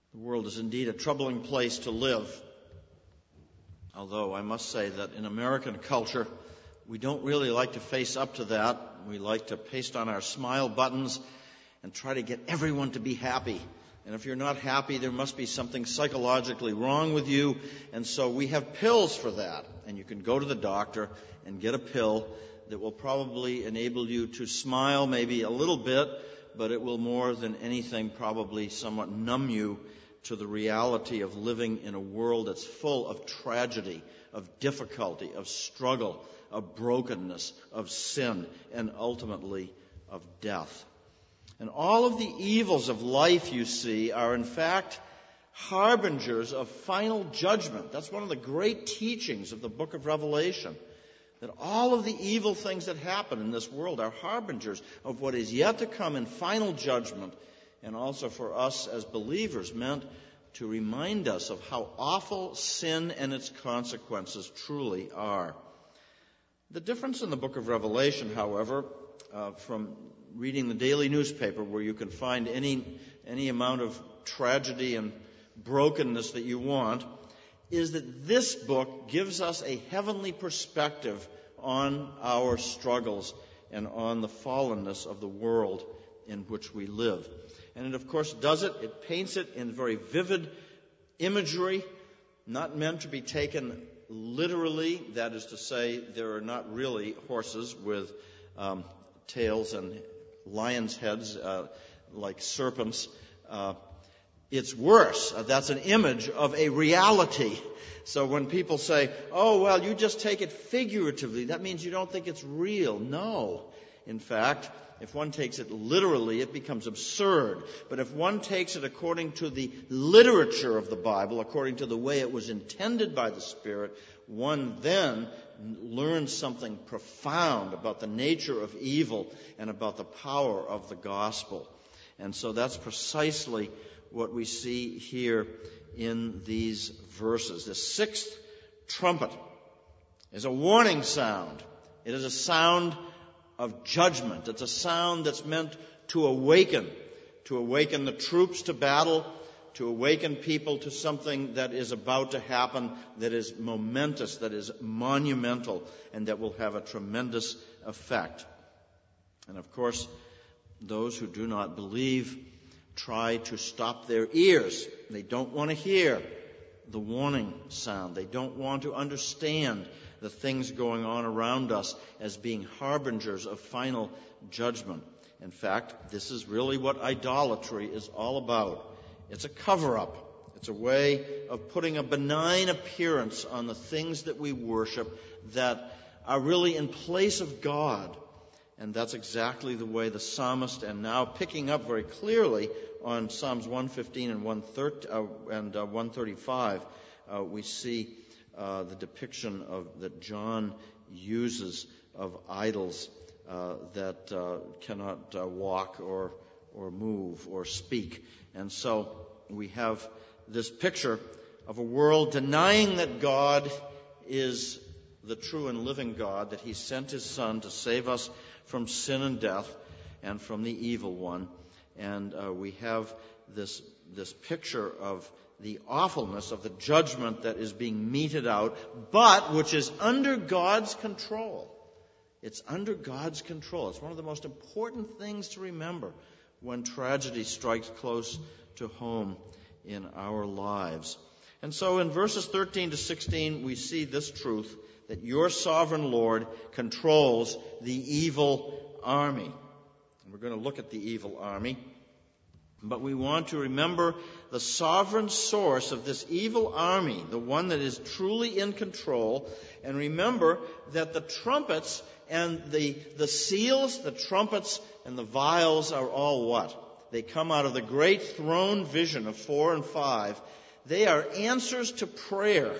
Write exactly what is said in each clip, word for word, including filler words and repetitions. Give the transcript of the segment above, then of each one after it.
The world is indeed a troubling place to live. Although I must say that in American culture, we don't really like to face up to that. We like to paste on our smile buttons and try to get everyone to be happy. And if you're not happy, there must be something psychologically wrong with you. And so we have pills for that. And you can go to the doctor and get a pill that will probably enable you to smile maybe a little bit, but it will more than anything probably somewhat numb you to the reality of living in a world that's full of tragedy, of difficulty, of struggle, of brokenness, of sin, and ultimately of death. And all of the evils of life, you see, are in fact harbingers of final judgment. That's one of the great teachings of the book of Revelation, that all of the evil things that happen in this world are harbingers of what is yet to come in final judgment, and also for us as believers meant to remind us of how awful sin and its consequences truly are. The difference in the book of Revelation, however, uh, from reading the daily newspaper where you can find any any amount of tragedy and brokenness that you want, is that this book gives us a heavenly perspective on our struggles and on the fallenness of the world in which we live. And it, of course, does it. It paints it in very vivid imagery, not meant to be taken literally. That is to say, there are not really horses with um, tails and lions' heads uh, like serpents. Uh, it's worse. Uh, that's an image of a reality. So when people say, oh, well, you just take it figuratively, that means you don't think it's real. No. In fact, if one takes it literally, it becomes absurd. But if one takes it according to the literature of the Bible, according to the way it was intended by the Spirit, one then learns something profound about the nature of evil and about the power of the gospel. And so that's precisely what we see here in these verses. The sixth trumpet is a warning sound. It is a sound of judgment. It's a sound that's meant to awaken, to awaken the troops to battle, to awaken people to something that is about to happen, that is momentous, that is monumental, and that will have a tremendous effect. And of course, those who do not believe try to stop their ears. They don't want to hear the warning sound. They don't want to understand the things going on around us as being harbingers of final judgment. In fact, this is really what idolatry is all about. It's a cover-up. It's a way of putting a benign appearance on the things that we worship that are really in place of God. And that's exactly the way the psalmist, and now picking up very clearly on Psalms one fifteen and one thirty-five, uh, we see uh, the depiction of that John uses of idols uh, that uh, cannot uh, walk or or move or speak. And so we have this picture of a world denying that God is the true and living God, that He sent His Son to save us from sin and death and from the evil one. And uh, we have this this picture of the awfulness of the judgment that is being meted out, but which is under God's control. It's under God's control. It's one of the most important things to remember when tragedy strikes close to home in our lives. And so in verses thirteen to sixteen, we see this truth, that your sovereign Lord controls the evil army. And we're going to look at the evil army. But we want to remember the sovereign source of this evil army, the one that is truly in control. And remember that the trumpets and the, the seals, the trumpets and the vials are all what? They come out of the great throne vision of four and five. They are answers to prayer.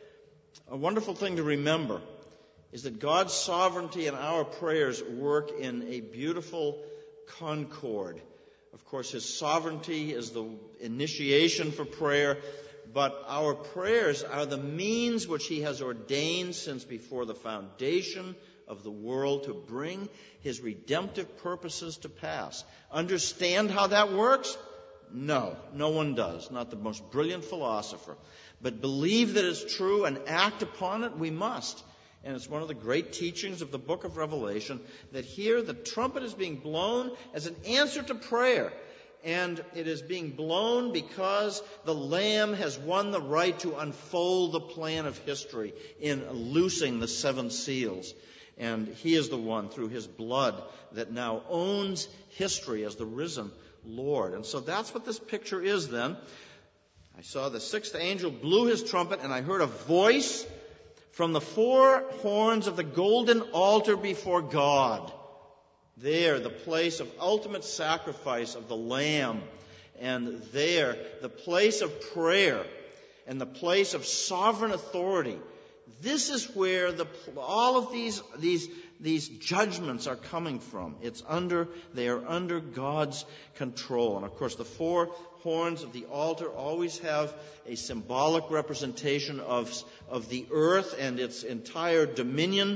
A wonderful thing to remember is that God's sovereignty and our prayers work in a beautiful concord. Of course, His sovereignty is the initiation for prayer, but our prayers are the means which He has ordained since before the foundation of the world to bring His redemptive purposes to pass. Understand how that works? No, no one does. Not the most brilliant philosopher. But believe that it's true and act upon it, we must. And it's one of the great teachings of the book of Revelation that here the trumpet is being blown as an answer to prayer. And it is being blown because the Lamb has won the right to unfold the plan of history in loosing the seven seals. And he is the one, through his blood, that now owns history as the risen Lord. And so that's what this picture is then. I saw the sixth angel blew his trumpet, and I heard a voice from the four horns of the golden altar before God. There, the place of ultimate sacrifice of the Lamb. And there, the place of prayer and the place of sovereign authority. This is where the, all of these, these, these judgments are coming from. It's under, they are under God's control. And of course, the four horns of the altar always have a symbolic representation of, of the earth and its entire dominion,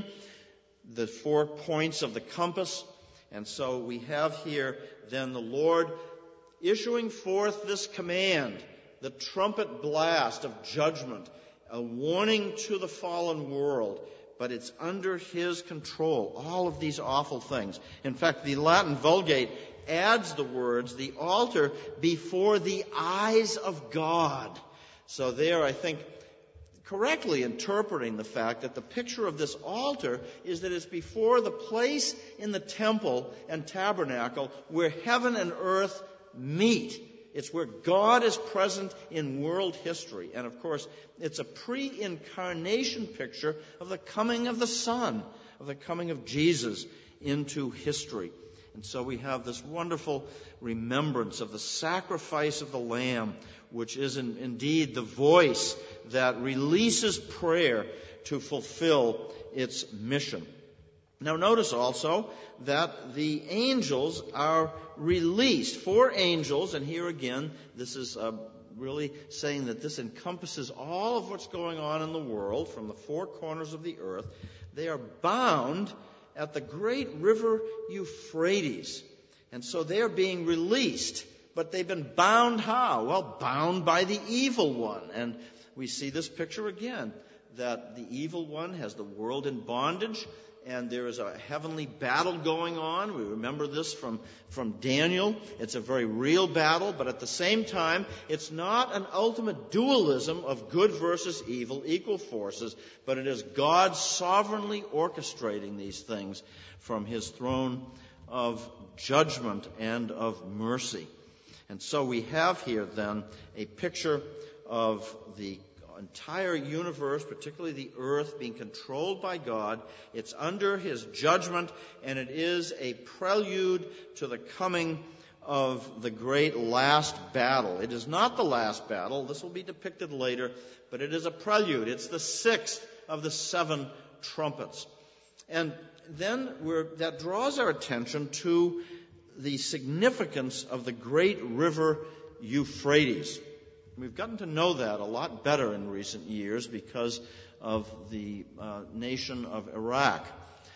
the four points of the compass. And so we have here then the Lord issuing forth this command, the trumpet blast of judgment, a warning to the fallen world, but it's under his control, all of these awful things. In fact, the Latin Vulgate adds the words, the altar before the eyes of God. So there, I think, correctly interpreting the fact that the picture of this altar is that it's before the place in the temple and tabernacle where heaven and earth meet. It's where God is present in world history. And of course, it's a pre-incarnation picture of the coming of the Son, of the coming of Jesus into history. And so we have this wonderful remembrance of the sacrifice of the Lamb, which is in, indeed the voice that releases prayer to fulfill its mission. Now notice also that the angels are released. Four angels, and here again, this is uh, really saying that this encompasses all of what's going on in the world from the four corners of the earth. They are bound at the great river Euphrates. And so they're being released. But they've been bound how? Well, bound by the evil one. And we see this picture again, that the evil one has the world in bondage, and there is a heavenly battle going on. We remember this from, from Daniel. It's a very real battle, but at the same time, it's not an ultimate dualism of good versus evil, equal forces, but it is God sovereignly orchestrating these things from his throne of judgment and of mercy. And so we have here then a picture of the entire universe, particularly the earth, being controlled by God. It's under his judgment, and it is a prelude to the coming of the great last battle. It is not the last battle. This will be depicted later, but it is a prelude. It's the sixth of the seven trumpets. And then we're, that draws our attention to the significance of the great river Euphrates. We've gotten to know that a lot better in recent years because of the uh, nation of Iraq.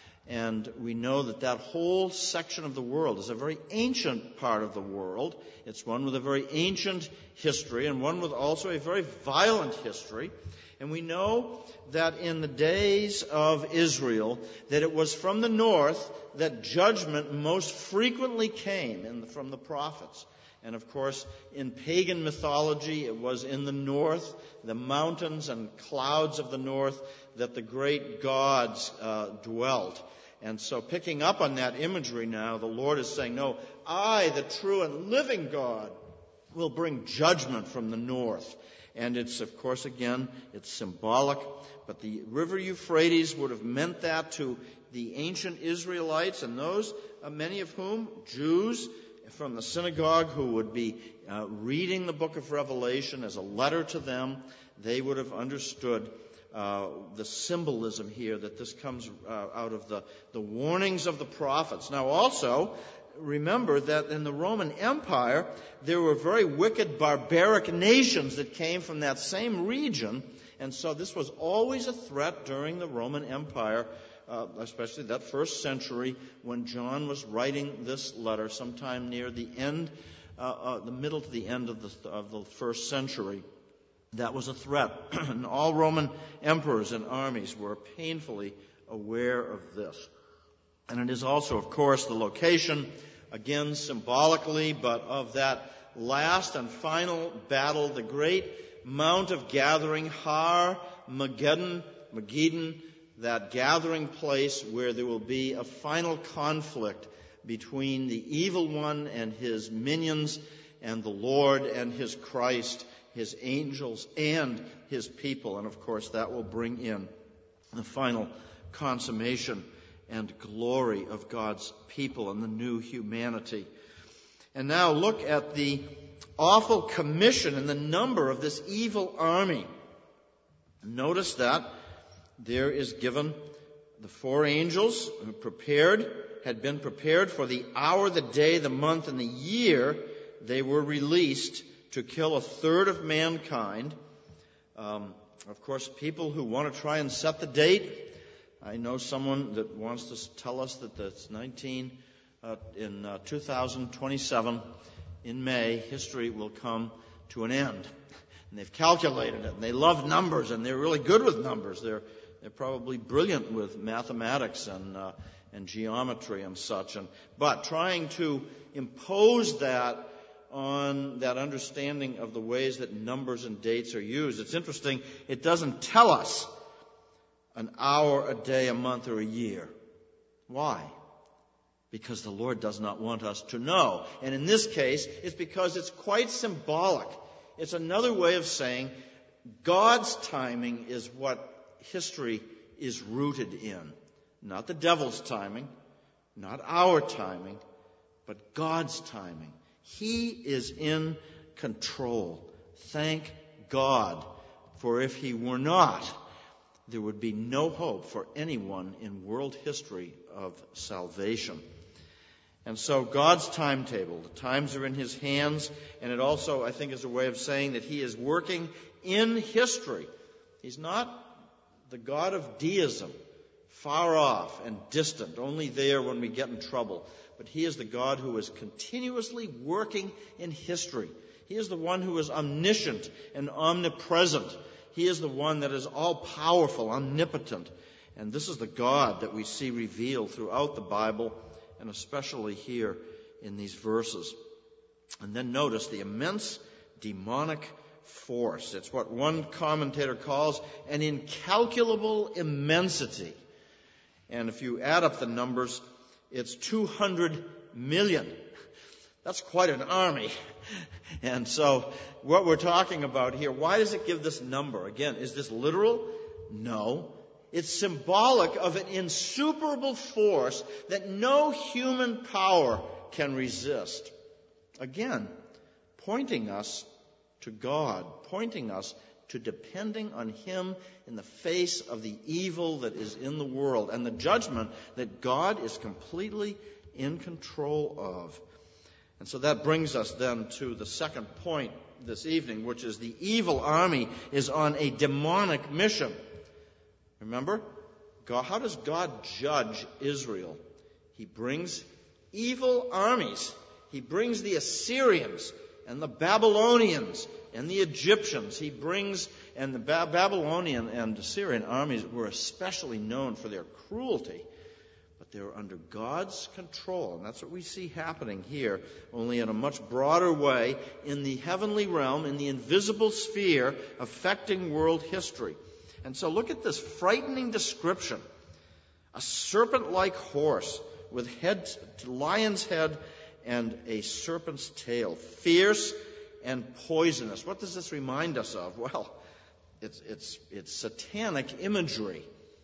And we know that that whole section of the world is a very ancient part of the world. It's one with a very ancient history and one with also a very violent history. And we know that in the days of Israel, that it was from the north that judgment most frequently came in the, from the prophets. And of course, in pagan mythology, it was in the north, the mountains and clouds of the north, that the great gods uh, dwelt. And so picking up on that imagery now, the Lord is saying, no, I, the true and living God, will bring judgment from the north. And it's, of course, again, it's symbolic. But the river Euphrates would have meant that to the ancient Israelites, and those, uh, many of whom, Jews, from the synagogue who would be uh, reading the book of Revelation as a letter to them, they would have understood uh, the symbolism here that this comes uh, out of the, the warnings of the prophets. Now also, remember that in the Roman Empire, there were very wicked, barbaric nations that came from that same region, and so this was always a threat during the Roman Empire, Uh, especially that first century when John was writing this letter sometime near the end uh, uh, the middle to the end of the, of the first century. That was a threat. And all Roman emperors and armies were painfully aware of this. And it is also, of course, the location, again symbolically, but of that last and final battle, the great Mount of Gathering, Har Mageddon, Megiddo, that gathering place where there will be a final conflict between the evil one and his minions and the Lord and his Christ, his angels and his people. And of course that will bring in the final consummation and glory of God's people and the new humanity. And now look at the awful commission and the number of this evil army. Notice that there is given the four angels who prepared, had been prepared for the hour, the day, the month, and the year. They were released to kill a third of mankind. Um, of course, people who want to try and set the date. I know someone that wants to tell us that that's nineteen uh, in uh, two thousand twenty-seven in May, history will come to an end. And they've calculated it, and they love numbers, and they're really good with numbers. They're they're probably brilliant with mathematics and uh, and geometry and such. And but trying to impose that on that understanding of the ways that numbers and dates are used. It's interesting. It doesn't tell us an hour, a day, a month, or a year. Why? Because the Lord does not want us to know. And in this case, it's because it's quite symbolic. It's another way of saying God's timing is what history is rooted in. Not the devil's timing, not our timing, but God's timing. He is in control. Thank God. For if he were not, there would be no hope for anyone in world history of salvation. And so God's timetable, the times are in his hands, and it also, I think, is a way of saying that he is working in history. He's not the God of deism, far off and distant, only there when we get in trouble. But he is the God who is continuously working in history. He is the one who is omniscient and omnipresent. He is the one that is all-powerful, omnipotent. And this is the God that we see revealed throughout the Bible, and especially here in these verses. And then notice the immense demonic force. It's what one commentator calls an incalculable immensity. And if you add up the numbers, it's two hundred million. That's quite an army. And so what we're talking about here, why does it give this number? Again, is this literal? No. It's symbolic of an insuperable force that no human power can resist. Again, pointing us to God, pointing us to depending on him in the face of the evil that is in the world and the judgment that God is completely in control of. And so that brings us then to the second point this evening, which is the evil army is on a demonic mission. Remember, God, how does God judge Israel? He brings evil armies. He brings the Assyrians and the Babylonians and the Egyptians. He brings, and the ba- Babylonian and Assyrian armies were especially known for their cruelty, but they were under God's control. And that's what we see happening here, only in a much broader way, in the heavenly realm, in the invisible sphere, affecting world history. And so look at this frightening description. A serpent-like horse with head, lion's head and a serpent's tail, fierce and poisonous. What does this remind us of? Well, it's, it's, it's satanic imagery.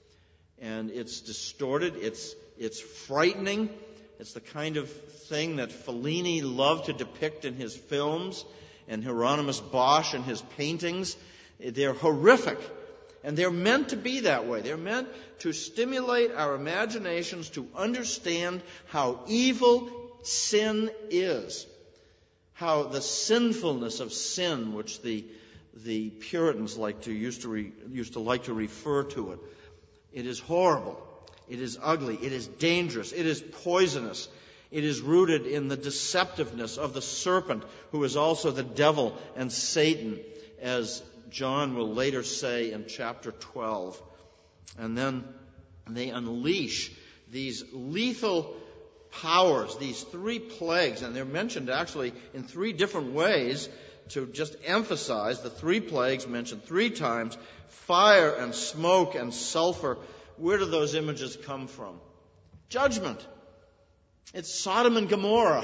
And it's distorted, it's, it's frightening. It's the kind of thing that Fellini loved to depict in his films and Hieronymus Bosch in his paintings. They're horrific. And they're meant to be that way. They're meant to stimulate our imaginations to understand how evil sin is. How the sinfulness of sin, which the the Puritans like to used to re, used to like to refer to it, it is horrible. It is ugly. It is dangerous. It is poisonous. It is rooted in the deceptiveness of the serpent, who is also the devil and Satan, as John will later say in chapter twelve. And then they unleash these lethal powers, these three plagues, and they're mentioned actually in three different ways to just emphasize the three plagues mentioned three times: fire and smoke and sulfur. Where do those images come from? Judgment. It's Sodom and Gomorrah.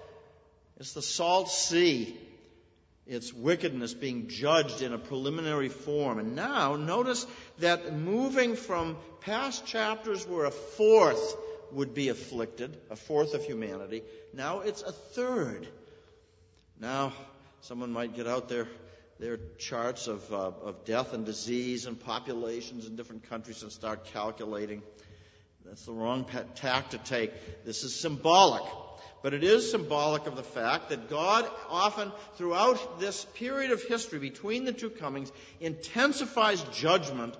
It's the Salt Sea. It's wickedness being judged in a preliminary form. And now notice that moving from past chapters where a fourth would be afflicted, a fourth of humanity, now it's a third. Now someone might get out their, their charts of, uh, of death and disease and populations in different countries and start calculating. That's the wrong tack to take. This is symbolic. But it is symbolic of the fact that God often, throughout this period of history between the two comings, intensifies judgment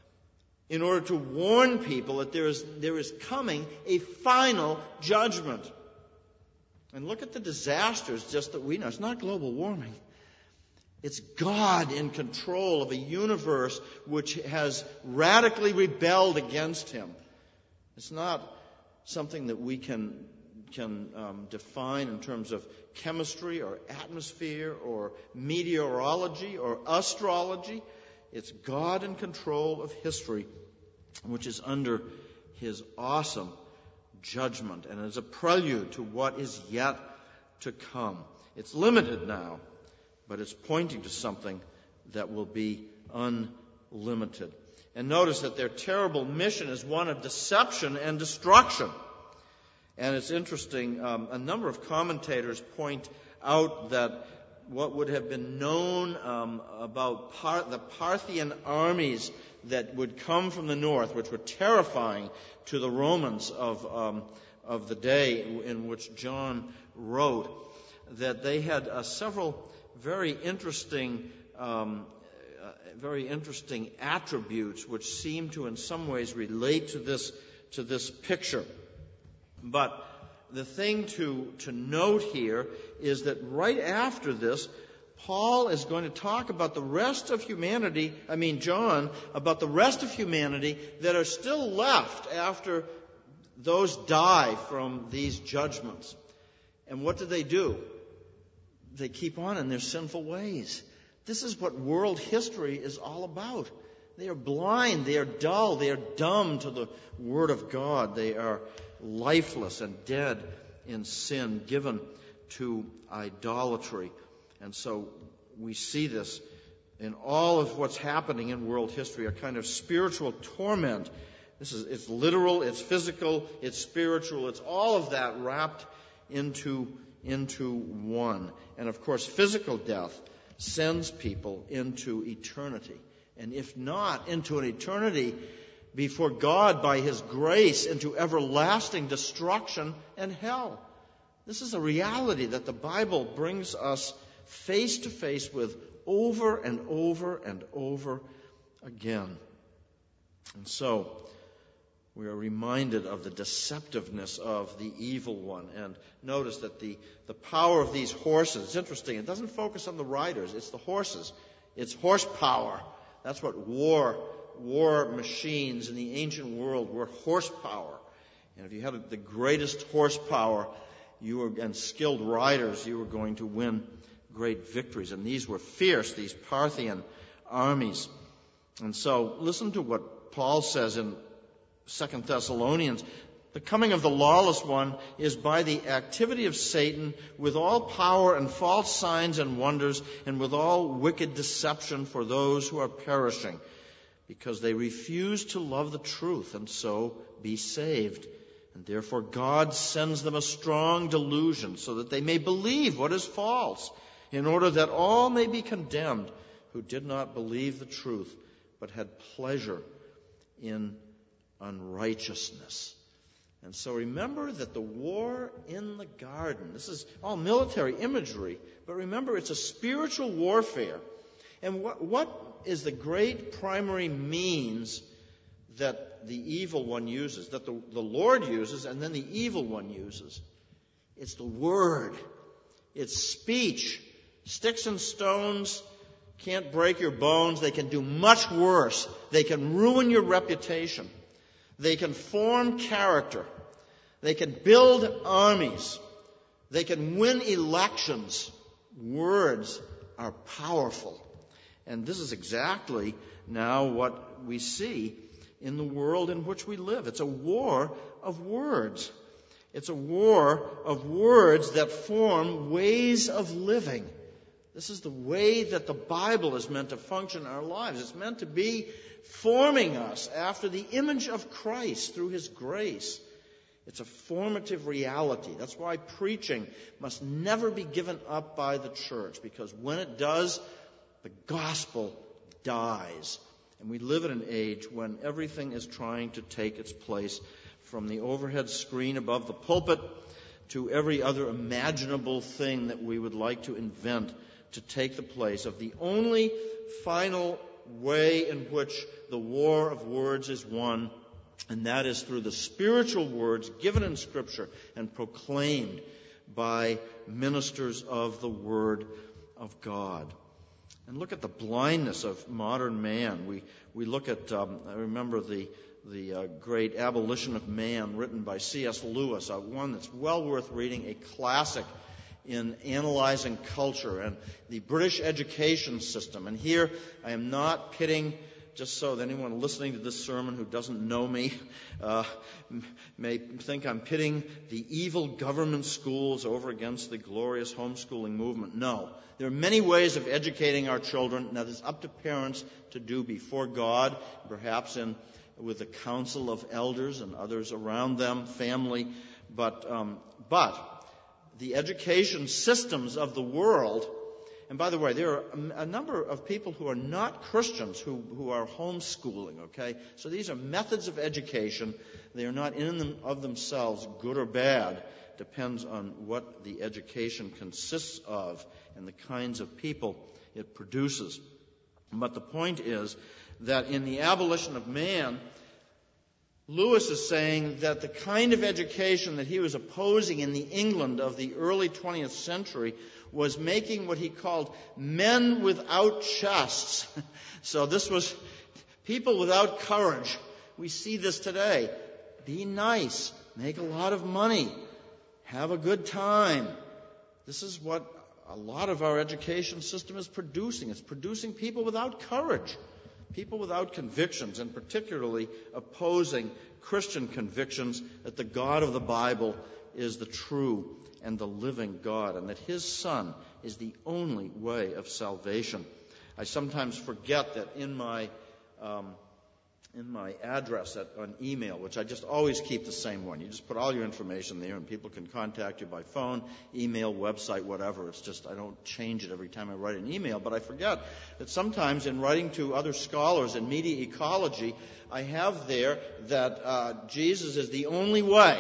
in order to warn people that there is, there is coming a final judgment. And look at the disasters just that we know. It's not global warming. It's God in control of a universe which has radically rebelled against Him. It's not something that we can can um, define in terms of chemistry or atmosphere or meteorology or astrology. It's God in control of history, which is under His awesome judgment and is a prelude to what is yet to come. It's limited now, but it's pointing to something that will be unlimited. And notice that their terrible mission is one of deception and destruction. And it's interesting, um, a number of commentators point out that what would have been known um, about Par- the Parthian armies that would come from the north, which were terrifying to the Romans of, um, of the day in which John wrote, that they had uh, several very interesting um, uh, very interesting attributes which seem to in some ways relate to this to this picture. But the thing to, to note here is that right after this, Paul is going to talk about the rest of humanity, I mean John, about the rest of humanity that are still left after those die from these judgments. And what do they do? They keep on in their sinful ways. This is what world history is all about. They are blind, they are dull, they are dumb to the Word of God. They are lifeless and dead in sin, given to idolatry. And so we see this in all of what's happening in world history, a kind of spiritual torment. This is, it's literal, it's physical, it's spiritual, it's all of that wrapped into, into one. And of course, physical death sends people into eternity. And if not, into an eternity before God by His grace, into everlasting destruction and hell. This is a reality that the Bible brings us face to face with over and over and over again. And so we are reminded of the deceptiveness of the evil one. And notice that the, the power of these horses, it's interesting, it doesn't focus on the riders, it's the horses. It's horsepower. That's what war, war machines in the ancient world were, horsepower. And if you had the greatest horsepower you were, and skilled riders, you were going to win great victories. And these were fierce, these Parthian armies. And so listen to what Paul says in Second Thessalonians. The coming of the lawless one is by the activity of Satan with all power and false signs and wonders and with all wicked deception for those who are perishing, because they refuse to love the truth and so be saved. And therefore God sends them a strong delusion so that they may believe what is false, in order that all may be condemned who did not believe the truth but had pleasure in unrighteousness. And so remember that the war in the garden, this is all military imagery, but remember it's a spiritual warfare. And what, what is the great primary means that the evil one uses, that the, the Lord uses, and then the evil one uses? It's the Word. It's speech. Sticks and stones can't break your bones. They can do much worse. They can ruin your reputation. They can form character. They can build armies. They can win elections. Words are powerful. And this is exactly now what we see in the world in which we live. It's a war of words. It's a war of words that form ways of living. This is the way that the Bible is meant to function in our lives. It's meant to be forming us after the image of Christ through His grace. It's a formative reality. That's why preaching must never be given up by the church, because when it does, the gospel dies. And we live in an age when everything is trying to take its place, from the overhead screen above the pulpit to every other imaginable thing that we would like to invent to take the place of the only final way in which the war of words is won, and that is through the spiritual words given in Scripture and proclaimed by ministers of the Word of God. And look at the blindness of modern man. We we look at, um, I remember the the uh, great Abolition of Man written by C S Lewis, uh, one that's well worth reading, a classic in analyzing culture and the British education system. And here I am not pitting, just so that anyone listening to this sermon who doesn't know me uh, may think I'm pitting the evil government schools over against the glorious homeschooling movement. No. There are many ways of educating our children. Now, it's up to parents to do before God, perhaps in with the council of elders and others around them, family. But, um, but the education systems of the world, and by the way, there are a, a number of people who are not Christians who, who are homeschooling, okay? So these are methods of education. They are not in them of themselves good or bad. Depends on what the education consists of and the kinds of people it produces. But the point is that in the Abolition of Man, Lewis is saying that the kind of education that he was opposing in the England of the early twentieth century was making what he called men without chests. So this was people without courage. We see this today. Be nice. Make a lot of money. Have a good time. This is what a lot of our education system is producing. It's producing people without courage, people without convictions, and particularly opposing Christian convictions that the God of the Bible is the true and the living God, and that His Son is the only way of salvation. I sometimes forget that in my um, in my address at, on email, which I just always keep the same one. You just put all your information there, and people can contact you by phone, email, website, whatever. It's just I don't change it every time I write an email. But I forget that sometimes in writing to other scholars in media ecology, I have there that uh, Jesus is the only way,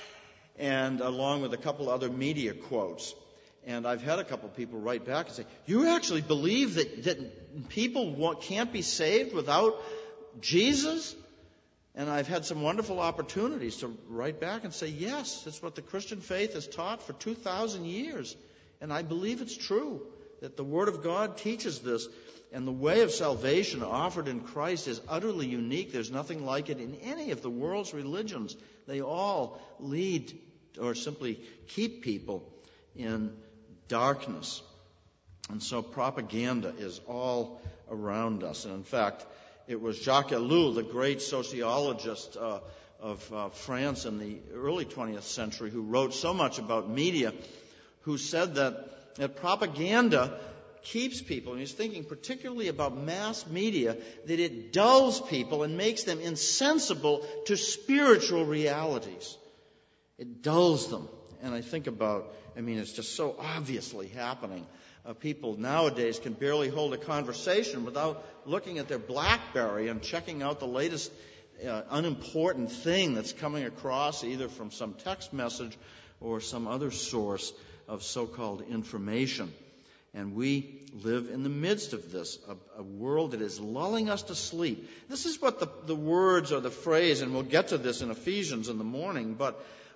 and along with a couple other media quotes. And I've had a couple people write back and say, you actually believe that, that people want, can't be saved without Jesus? And I've had some wonderful opportunities to write back and say, yes, that's what the Christian faith has taught for two thousand years. And I believe it's true, that the Word of God teaches this. And the way of salvation offered in Christ is utterly unique. There's nothing like it in any of the world's religions. They all lead or simply keep people in darkness. And so propaganda is all around us. And in fact, it was Jacques Ellul, the great sociologist uh, of uh, France in the early twentieth century, who wrote so much about media, who said that, that propaganda keeps people, and he's thinking particularly about mass media, that it dulls people and makes them insensible to spiritual realities. It dulls them. And I think about, I mean, it's just so obviously happening. Uh, people nowadays can barely hold a conversation without looking at their BlackBerry and checking out the latest uh, unimportant thing that's coming across, either from some text message or some other source of so-called information. And we live in the midst of this, a, a world that is lulling us to sleep. This is what the, the words or the phrase, and we'll get to this in Ephesians in the morning, but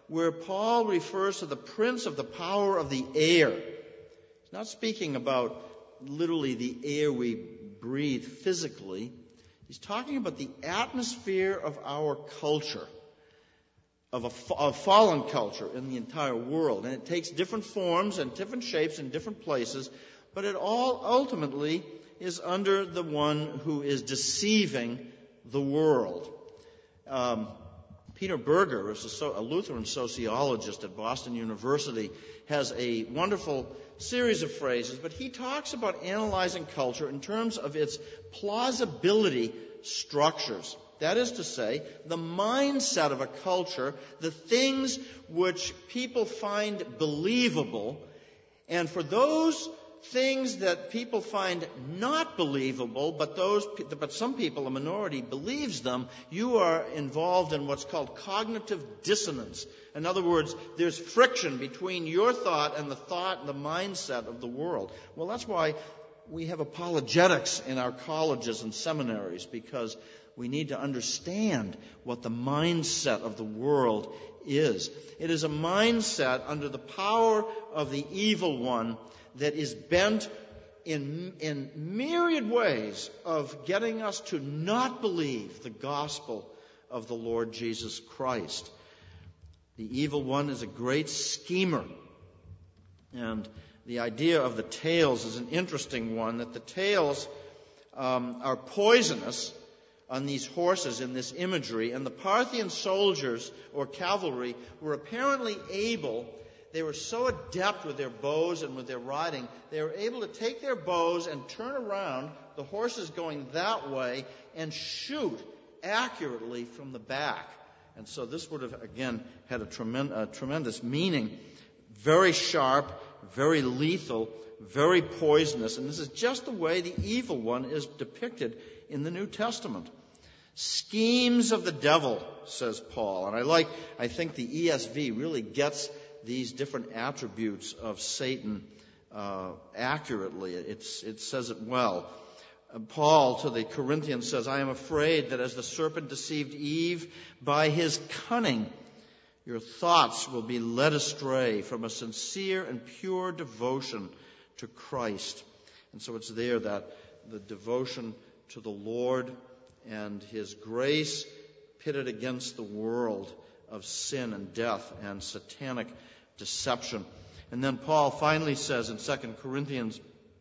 where Paul refers to the prince of the power of the air. He's not speaking about literally the air we breathe physically. He's talking about the atmosphere of our culture, of a, a fallen culture in the entire world. And it takes different forms and different shapes in different places, but it all ultimately is under the one who is deceiving the world. Um, Peter Berger, is a, a Lutheran sociologist at Boston University, has a wonderful series of phrases, but he talks about analyzing culture in terms of its plausibility structures. That is to say, the mindset of a culture, the things which people find believable, and for those things that people find not believable, but those, but some people, a minority, believes them, you are involved in what's called cognitive dissonance. In other words, there's friction between your thought and the thought and the mindset of the world. Well, that's why we have apologetics in our colleges and seminaries, because we need to understand what the mindset of the world is. It is a mindset under the power of the evil one that is bent in, in myriad ways of getting us to not believe the gospel of the Lord Jesus Christ. The evil one is a great schemer. And the idea of the tails is an interesting one, that the tails um, are poisonous on these horses in this imagery. And the Parthian soldiers or cavalry were apparently able, they were so adept with their bows and with their riding, they were able to take their bows and turn around, the horses going that way, and shoot accurately from the back. And so this would have, again, had a, tremend- a tremendous meaning. Very sharp, very lethal, very poisonous. And this is just the way the evil one is depicted in the New Testament. Schemes of the devil, says Paul. And I like, I think the E S V really gets these different attributes of Satan uh, accurately. It's, it says it well. Paul to the Corinthians says, I am afraid that as the serpent deceived Eve by his cunning, your thoughts will be led astray from a sincere and pure devotion to Christ. And so it's there that the devotion to the Lord and His grace pitted against the world of sin and death and satanic deception. And then Paul finally says in Second Corinthians,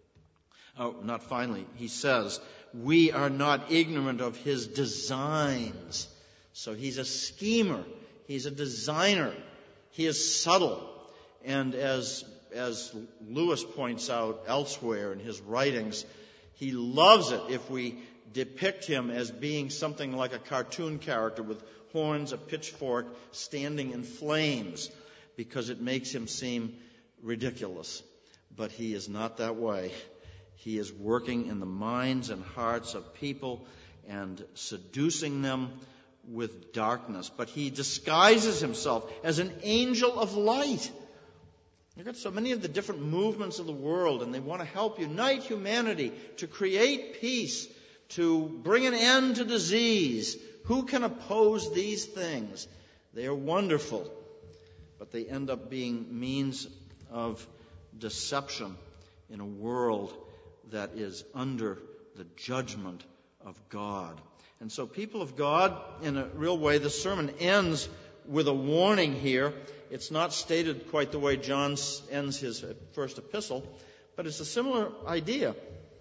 oh, not finally, he says, we are not ignorant of his designs. So he's a schemer. He's a designer. He is subtle. And as, as Lewis points out elsewhere in his writings, he loves it if we depict him as being something like a cartoon character with horns, a pitchfork, standing in flames, because it makes him seem ridiculous. But he is not that way. He is working in the minds and hearts of people and seducing them with darkness. But he disguises himself as an angel of light. You've got so many of the different movements of the world, and they want to help unite humanity to create peace, to bring an end to disease. Who can oppose these things? They are wonderful, but they end up being means of deception in a world that is under the judgment of God. And so, people of God, in a real way, the sermon ends with a warning here. It's not stated quite the way John ends his first epistle, but it's a similar idea.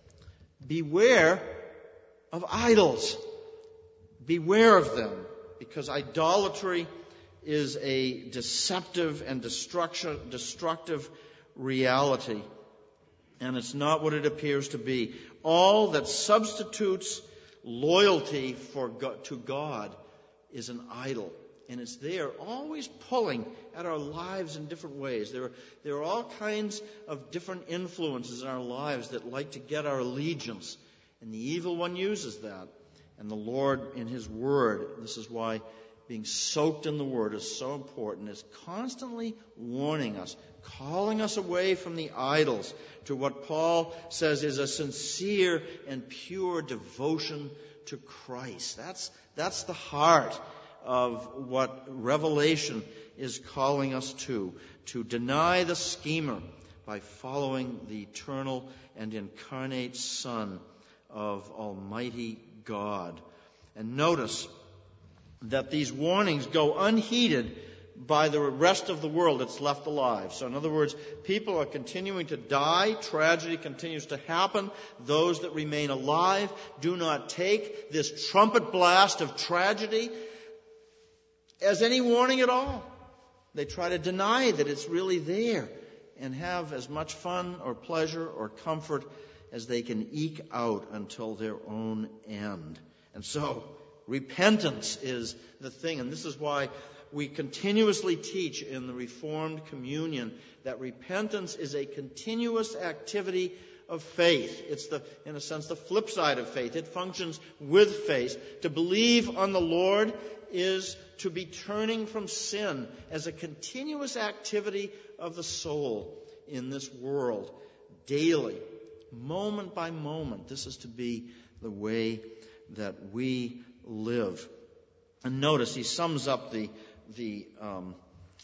Beware of idols. Beware of them, because idolatry is a deceptive and destructive reality. And it's not what it appears to be. All that substitutes loyalty for God, to God is an idol. And it's there always pulling at our lives in different ways. There are, there are all kinds of different influences in our lives that like to get our allegiance. And the evil one uses that. And the Lord, in His Word, this is why being soaked in the Word is so important, is constantly warning us, calling us away from the idols to what Paul says is a sincere and pure devotion to Christ. That's, that's the heart of what Revelation is calling us to, to deny the schemer by following the eternal and incarnate Son of Almighty God. And notice that these warnings go unheeded by the rest of the world that's left alive. So in other words, people are continuing to die. Tragedy continues to happen. Those that remain alive do not take this trumpet blast of tragedy as any warning at all. They try to deny that it's really there and have as much fun or pleasure or comfort as they can eke out until their own end. And so repentance is the thing. And this is why we continuously teach in the Reformed Communion that repentance is a continuous activity of faith. It's the, in a sense, the flip side of faith. It functions with faith. To believe on the Lord is to be turning from sin as a continuous activity of the soul in this world, daily, moment by moment. This is to be the way that we live. And notice he sums up the the um,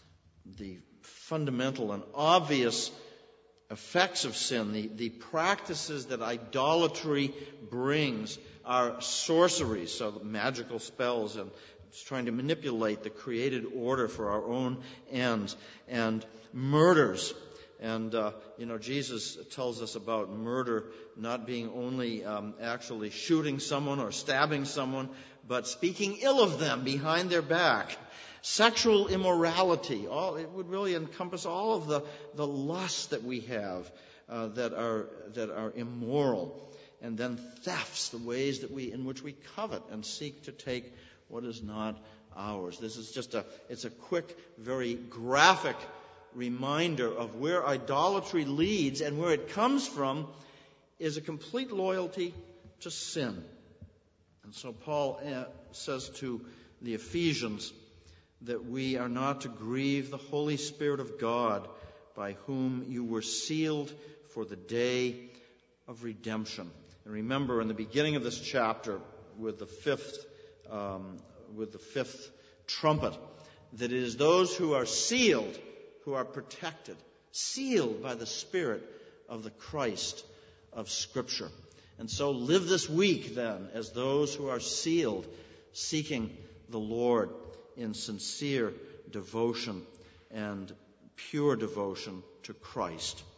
the fundamental and obvious effects of sin, the, the practices that idolatry brings are sorceries, so magical spells and trying to manipulate the created order for our own ends, and murders. And, uh, you know, Jesus tells us about murder not being only um, actually shooting someone or stabbing someone, but speaking ill of them behind their back. Sexual immorality, all, it would really encompass all of the, the lusts that we have uh, that are that are immoral. And then thefts, the ways that we in which we covet and seek to take what is not ours. This is just a, it's a quick, very graphic reminder of where idolatry leads, and where it comes from is a complete loyalty to sin. And so Paul uh, says to the Ephesians that we are not to grieve the Holy Spirit of God, by whom you were sealed for the day of redemption. And remember, in the beginning of this chapter, with the fifth, um, with the fifth trumpet, that it is those who are sealed who are protected, sealed by the Spirit of the Christ of Scripture. And so live this week, then, as those who are sealed, seeking the Lord in sincere devotion and pure devotion to Christ.